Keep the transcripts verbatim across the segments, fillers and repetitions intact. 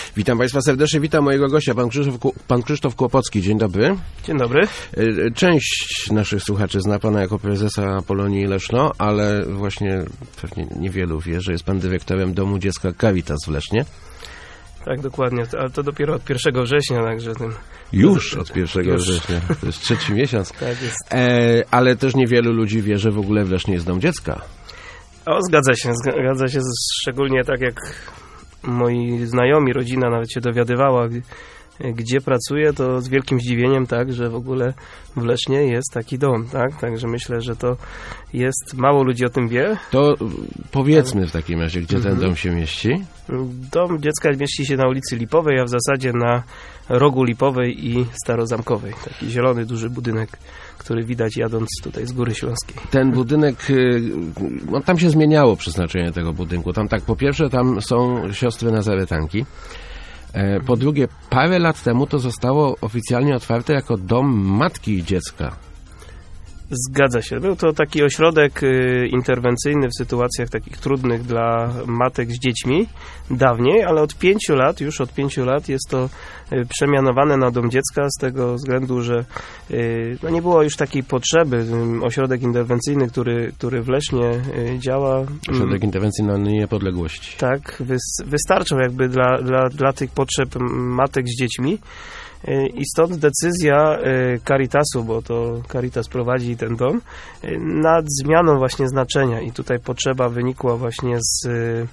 Witam Państwa serdecznie, witam mojego gościa, pan Krzysztof, pan Krzysztof Kłopocki. Dzień dobry. Dzień dobry. Część naszych słuchaczy zna pana jako prezesa Polonii Leszno, ale właśnie pewnie niewielu wie, że jest pan dyrektorem Domu Dziecka Caritas w Lesznie. Tak, dokładnie, ale to dopiero od pierwszego września, także ten... Już od pierwszego września, to jest trzeci miesiąc. Tak jest. E, ale też niewielu ludzi wie, że w ogóle w Lesznie jest Dom Dziecka. O, zgadza się, zgadza się, szczególnie tak jak moi znajomi, rodzina nawet się dowiadywała, gdzie pracuję, to z wielkim zdziwieniem, tak, że w ogóle w Lesznie jest taki dom, tak, także myślę, że to jest, mało ludzi o tym wie. To powiedzmy w takim razie, gdzie mhm. ten dom się mieści. Dom Dziecka mieści się na ulicy Lipowej, a w zasadzie na rogu Lipowej i Starozamkowej. Taki zielony, duży budynek, który widać jadąc tutaj z Góry Śląskiej. Ten budynek, no tam się zmieniało przeznaczenie tego budynku. Tam tak, po pierwsze, tam są siostry Nazaretanki. Po drugie, parę lat temu to zostało oficjalnie otwarte jako dom matki i dziecka. Zgadza się. Był to taki ośrodek y, interwencyjny w sytuacjach takich trudnych dla matek z dziećmi dawniej, ale od pięciu lat, już od pięciu lat jest to y, przemianowane na Dom Dziecka z tego względu, że y, no nie było już takiej potrzeby. Y, ośrodek interwencyjny, który, który w Lesznie y, działa... Ośrodek y, interwencyjny na niepodległości. Tak, wys, wystarczał jakby dla, dla, dla tych potrzeb matek z dziećmi. I stąd decyzja Caritasu, bo to Caritas prowadzi ten dom, nad zmianą właśnie znaczenia i tutaj potrzeba wynikła właśnie z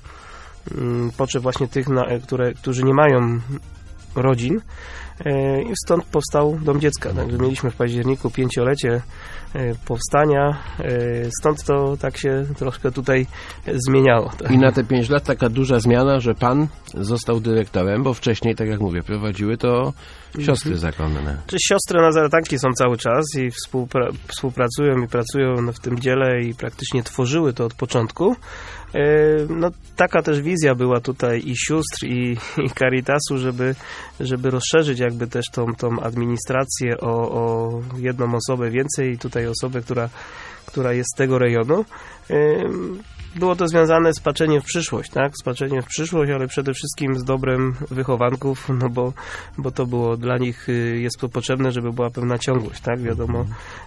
potrzeb właśnie tych, które, którzy nie mają rodzin i stąd powstał Dom Dziecka. Także mieliśmy w październiku pięciolecie powstania, stąd to tak się troszkę tutaj zmieniało. I na te pięć lat taka duża zmiana, że pan został dyrektorem, bo wcześniej, tak jak mówię, prowadziły to siostry mhm. zakonne. Czy siostry Nazaretanki są cały czas i współpra- współpracują i pracują w tym dziele i praktycznie tworzyły to od początku. No, taka też wizja była tutaj i sióstr, i, i Caritasu, żeby, żeby rozszerzyć jakby też tą, tą administrację o, o jedną osobę więcej i tutaj osobę, która, która jest z tego rejonu. Było to związane z patrzeniem w przyszłość, tak? Z patrzeniem w przyszłość, ale przede wszystkim z dobrem wychowanków, no bo, bo to było dla nich, jest to potrzebne, żeby była pewna ciągłość, tak? Wiadomo,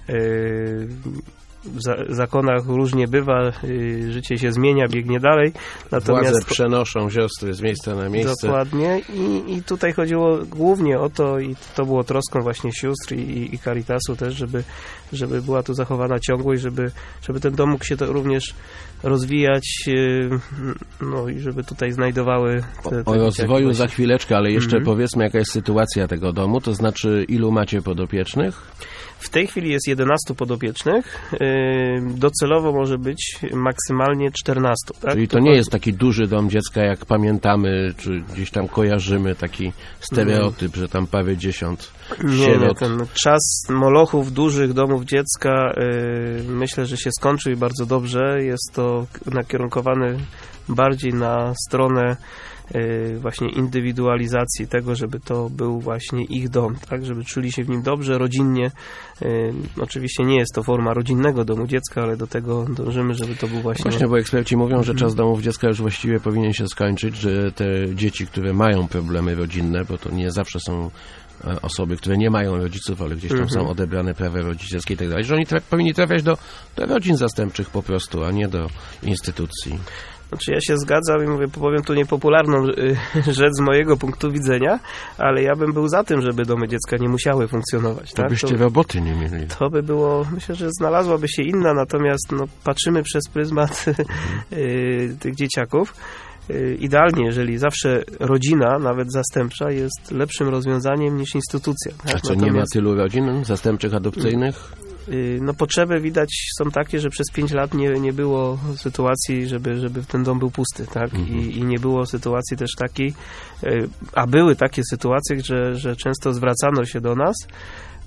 yy, w za- zakonach różnie bywa, yy, życie się zmienia, biegnie dalej. Natomiast władze przenoszą siostry z miejsca na miejsce. Dokładnie i, i tutaj chodziło głównie o to i to było troską właśnie sióstr i, i Caritasu też, żeby, żeby była tu zachowana ciągłość, żeby, żeby ten dom mógł się to również rozwijać, yy, no i żeby tutaj znajdowały te, te o rozwoju właśnie. Za chwileczkę, ale jeszcze mm-hmm. powiedzmy, jaka jest sytuacja tego domu, to znaczy ilu macie podopiecznych? W tej chwili jest jedenastu podopiecznych. Docelowo może być maksymalnie czternastu. Tak? Czyli to nie jest taki duży Dom Dziecka, jak pamiętamy, czy gdzieś tam kojarzymy taki stereotyp, że tam parę dziesiąt sierot. Nie, nie, ten czas molochów, dużych domów dziecka myślę, że się skończył i bardzo dobrze. Jest to nakierunkowane bardziej na stronę właśnie indywidualizacji tego, żeby to był właśnie ich dom, tak, żeby czuli się w nim dobrze, rodzinnie. Oczywiście nie jest to forma rodzinnego domu dziecka, ale do tego dążymy, żeby to był właśnie... Właśnie, bo eksperci mówią, że czas domów dziecka już właściwie powinien się skończyć, że te dzieci, które mają problemy rodzinne, bo to nie zawsze są osoby, które nie mają rodziców, ale gdzieś tam mhm. są odebrane prawa rodzicielskie i tak dalej, że oni tra- powinni trafiać do, do rodzin zastępczych po prostu, a nie do instytucji. Znaczy ja się zgadzam i mówię, powiem tu niepopularną rzecz z mojego punktu widzenia, ale ja bym był za tym, żeby domy dziecka nie musiały funkcjonować. To tak? byście to, roboty nie mieli. To by było, myślę, że znalazłaby się inna, natomiast no, patrzymy przez pryzmat mhm. tych dzieciaków. Idealnie, jeżeli zawsze rodzina, nawet zastępcza, jest lepszym rozwiązaniem niż instytucja. Tak? A co, Natomiast... nie ma tylu rodzin zastępczych, adopcyjnych? No potrzeby widać są takie, że przez pięć lat nie, nie było sytuacji, żeby, żeby ten dom był pusty, tak? Mhm. I, I nie było sytuacji też takiej, a były takie sytuacje, że, że często zwracano się do nas,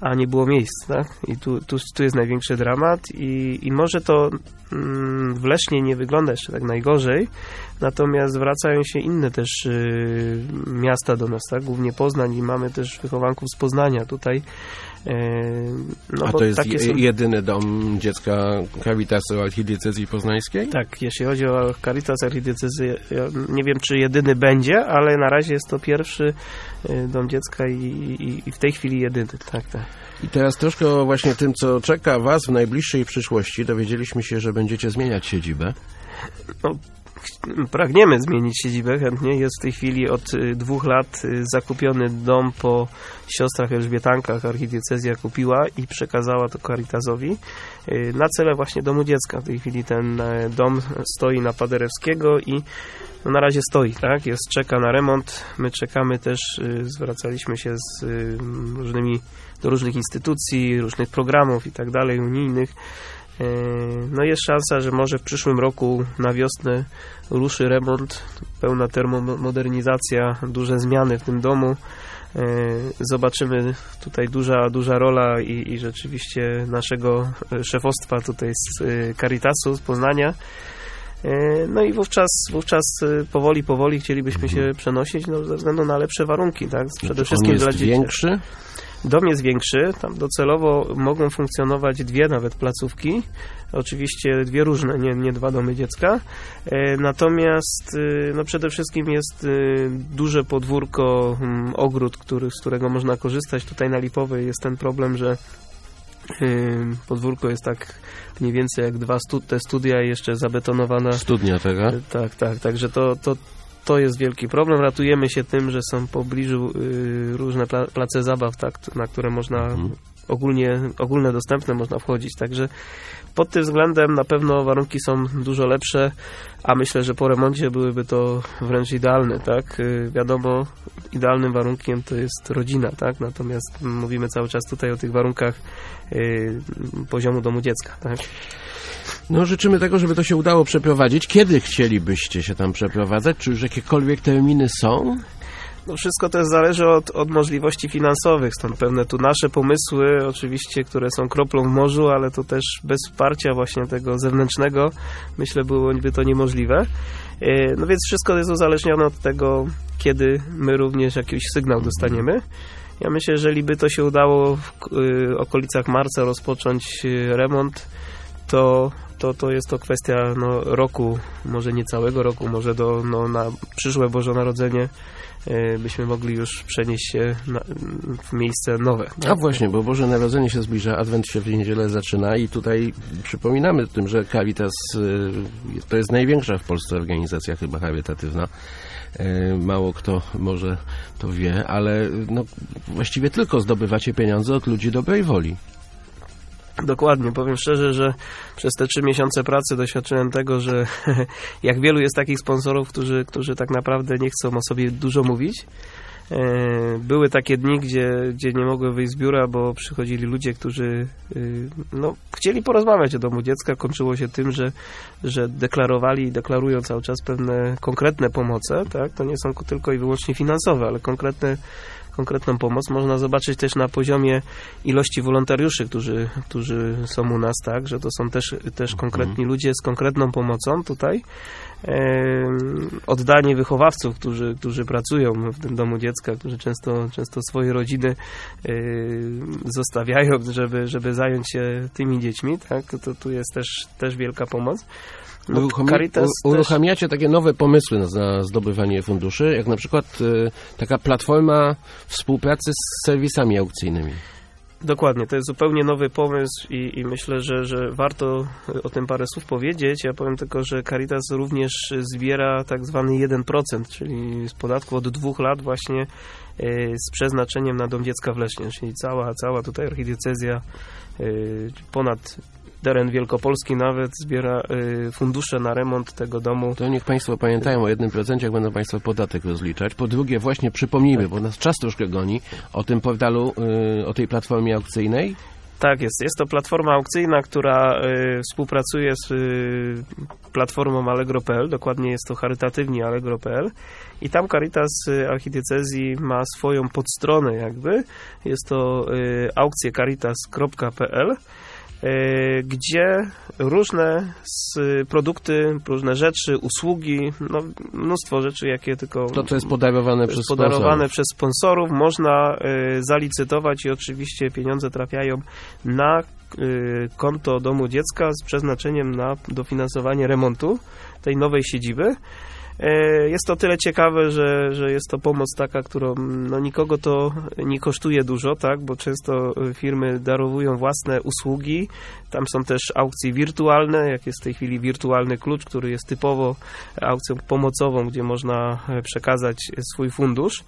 a nie było miejsc, tak? I tu, tu, tu jest największy dramat i, i może to mm, w Lesznie nie wygląda jeszcze tak najgorzej, natomiast wracają się inne też y, miasta do nas, tak? Głównie Poznań i mamy też wychowanków z Poznania tutaj. Y, no a to jest takie są... jedyny dom dziecka Caritasu Archidiecezji Poznańskiej? Tak, jeśli chodzi o Caritas Archidiecezji, ja nie wiem, czy jedyny będzie, ale na razie jest to pierwszy y, dom dziecka i, i, i w tej chwili jedyny, tak, tak. I teraz troszkę o właśnie tym, co czeka Was w najbliższej przyszłości. Dowiedzieliśmy się, że będziecie zmieniać siedzibę. No, pragniemy zmienić siedzibę chętnie. Jest w tej chwili od y, dwóch lat y, zakupiony dom po siostrach Elżbietankach. Archidiecezja kupiła i przekazała to Caritasowi y, na cele właśnie domu dziecka. W tej chwili ten y, dom stoi na Paderewskiego i no, na razie stoi, tak? Jest, czeka na remont. My czekamy też, y, zwracaliśmy się z y, różnymi, do różnych instytucji, różnych programów i tak dalej, unijnych. No jest szansa, że może w przyszłym roku na wiosnę ruszy remont, pełna termomodernizacja, duże zmiany w tym domu. Zobaczymy, tutaj duża, duża rola i, i rzeczywiście naszego szefostwa tutaj z Caritasu, z Poznania. No i wówczas, wówczas powoli, powoli chcielibyśmy się przenosić no, ze względu na lepsze warunki, tak? Przede znaczy, wszystkim on jest dla dzieci. Większy? Dom jest większy, tam docelowo mogą funkcjonować dwie nawet placówki, oczywiście dwie różne, nie, nie dwa domy dziecka, e, natomiast e, no przede wszystkim jest e, duże podwórko, m, ogród, który, z którego można korzystać. Tutaj na Lipowej jest ten problem, że e, podwórko jest tak mniej więcej jak dwa stu, te studia i jeszcze zabetonowana. Studnia tego? E, tak, tak, także to, to To jest wielki problem. Ratujemy się tym, że są w pobliżu y, różne pla- place zabaw, tak, na które można mhm. ogólnie, ogólne dostępne można wchodzić. Także pod tym względem na pewno warunki są dużo lepsze, a myślę, że po remoncie byłyby to wręcz idealne, tak? Y, wiadomo, idealnym warunkiem to jest rodzina, tak? Natomiast mówimy cały czas tutaj o tych warunkach y, poziomu domu dziecka, tak? No życzymy tego, żeby to się udało przeprowadzić. Kiedy chcielibyście się tam przeprowadzać? Czy już jakiekolwiek terminy są? No wszystko też zależy od, od możliwości finansowych, stąd pewne tu nasze pomysły, oczywiście, które są kroplą w morzu, ale to też bez wsparcia właśnie tego zewnętrznego, myślę, byłoby to niemożliwe. No więc wszystko jest uzależnione od tego, kiedy my również jakiś sygnał dostaniemy. Ja myślę, że jeżeli by to się udało w y, okolicach marca rozpocząć y, remont, to, to, to jest to kwestia no, roku, może nie całego roku, może do, no, na przyszłe Boże Narodzenie y, byśmy mogli już przenieść się na, w miejsce nowe. A właśnie, bo Boże Narodzenie się zbliża, Adwent się w niedzielę zaczyna i tutaj przypominamy tym, że Caritas y, to jest największa w Polsce organizacja chyba charytatywna. Mało kto może to wie, ale no, właściwie tylko zdobywacie pieniądze od ludzi dobrej woli. Dokładnie, powiem szczerze, że przez te trzy miesiące pracy doświadczyłem tego, że jak wielu jest takich sponsorów, którzy, którzy tak naprawdę nie chcą o sobie dużo mówić. Były takie dni, gdzie, gdzie nie mogłem wyjść z biura, bo przychodzili ludzie, którzy no, chcieli porozmawiać o domu dziecka. Kończyło się tym, że, że deklarowali i deklarują cały czas pewne konkretne pomoce. Tak? To nie są tylko i wyłącznie finansowe, ale konkretne konkretną pomoc. Można zobaczyć też na poziomie ilości wolontariuszy, którzy, którzy są u nas, tak, że to są też, też konkretni ludzie z konkretną pomocą tutaj. E, oddanie wychowawców, którzy, którzy pracują w tym domu dziecka, którzy często, często swoje rodziny e, zostawiają, żeby, żeby zająć się tymi dziećmi, tak, to tu jest też, też wielka pomoc. No, Uruchomia, Caritas u, uruchamiacie też... takie nowe pomysły na, na zdobywanie funduszy, jak na przykład y, taka platforma współpracy z serwisami aukcyjnymi. Dokładnie, to jest zupełnie nowy pomysł i, i myślę, że, że warto o tym parę słów powiedzieć. Ja powiem tylko, że Caritas również zbiera tak zwany jeden procent, czyli z podatku od dwóch lat właśnie y, z przeznaczeniem na Dom Dziecka w Lesznie, czyli cała, cała tutaj archidiecezja y, ponad teren Wielkopolski nawet zbiera y, fundusze na remont tego domu. To niech Państwo pamiętają o jednym procencie, jak będą Państwo podatek rozliczać. Po drugie, właśnie przypomnijmy, bo nas czas troszkę goni, o tym portalu, y, o tej platformie aukcyjnej. Tak jest. Jest to platforma aukcyjna, która y, współpracuje z y, platformą Allegro kropka p l. Dokładnie jest to charytatywni Allegro kropka p l. I tam Caritas Archidiecezji ma swoją podstronę jakby. Jest to y, aukcje caritas kropka p l, y, gdzie różne z, produkty, różne rzeczy, usługi, no, mnóstwo rzeczy, jakie tylko... To, co jest podarowane przez podarowane sponsorów. przez sponsorów, można y, zalicytować i oczywiście pieniądze trafiają na y, konto Domu Dziecka z przeznaczeniem na dofinansowanie remontu tej nowej siedziby. Jest to tyle ciekawe, że, że jest to pomoc taka, którą no, nikogo to nie kosztuje dużo, tak, bo często firmy darowują własne usługi. Tam są też aukcje wirtualne, jak jest w tej chwili wirtualny klucz, który jest typowo aukcją pomocową, gdzie można przekazać swój fundusz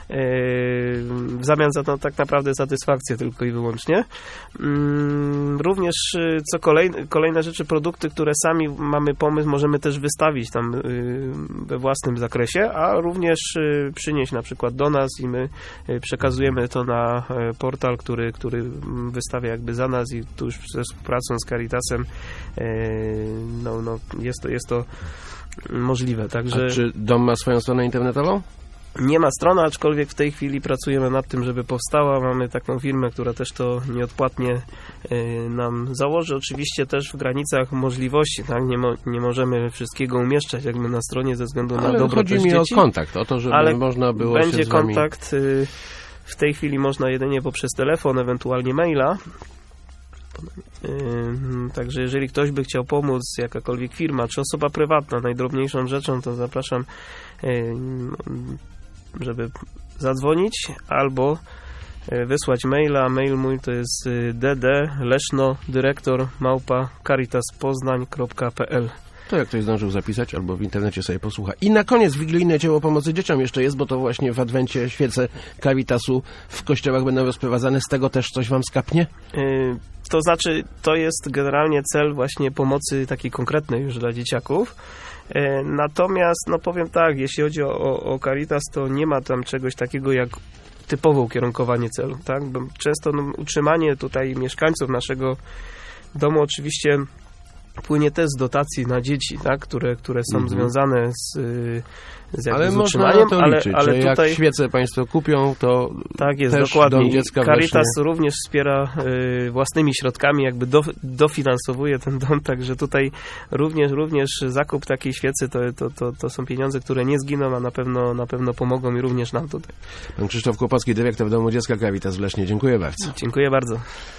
w zamian za to tak naprawdę satysfakcję tylko i wyłącznie. Również co kolejne, kolejne rzeczy, produkty, które sami mamy pomysł, możemy też wystawić tam we własnym zakresie, a również przynieść na przykład do nas i my przekazujemy to na portal, który, który wystawia jakby za nas i tu już ze współpracą z Caritasem no, no, jest to, jest to możliwe. Także... A czy dom ma swoją stronę internetową? Nie ma strony, aczkolwiek w tej chwili pracujemy nad tym, żeby powstała. Mamy taką firmę, która też to nieodpłatnie y, nam założy. Oczywiście też w granicach możliwości, tak? Nie, mo nie możemy wszystkiego umieszczać jakby na stronie ze względu Ale na dobro chodzi mi dzieci. o kontakt, o to, żeby ale można było będzie się z wami... kontakt. Y, w tej chwili można jedynie poprzez telefon, ewentualnie maila. Yy, także jeżeli ktoś by chciał pomóc, jakakolwiek firma, czy osoba prywatna, najdrobniejszą rzeczą, to zapraszam, yy, żeby zadzwonić albo wysłać maila. Mail mój to jest dd leszno dyrektor małpa caritaspoznań kropka p l. To jak ktoś zdążył zapisać, albo w internecie sobie posłucha. I na koniec wigilijne dzieło pomocy dzieciom jeszcze jest, bo to właśnie w Adwencie świece Caritasu w kościołach będą rozprowadzane. Z tego też coś wam skapnie? Yy, to znaczy, to jest generalnie cel właśnie pomocy takiej konkretnej już dla dzieciaków. Yy, natomiast, no powiem tak, jeśli chodzi o, o, o Caritas, to nie ma tam czegoś takiego jak typowe ukierunkowanie celu, tak? Bo często no, utrzymanie tutaj mieszkańców naszego domu oczywiście płynie też z dotacji na dzieci, tak? które, które są mm-hmm. związane z, z, ale z można utrzymaniem, to ale, liczyć, ale że tutaj... jak świece państwo kupią, to tak jest, też dokładnie. Dom Dziecka Caritas właśnie... również wspiera y, własnymi środkami, jakby do, dofinansowuje ten dom, także tutaj również, również zakup takiej świecy to, to, to, to są pieniądze, które nie zginą, a na pewno, na pewno pomogą i również nam tutaj. Pan Krzysztof Kłopocki, dyrektor Domu Dziecka Caritas w Lesznie. Dziękuję bardzo. Dziękuję bardzo.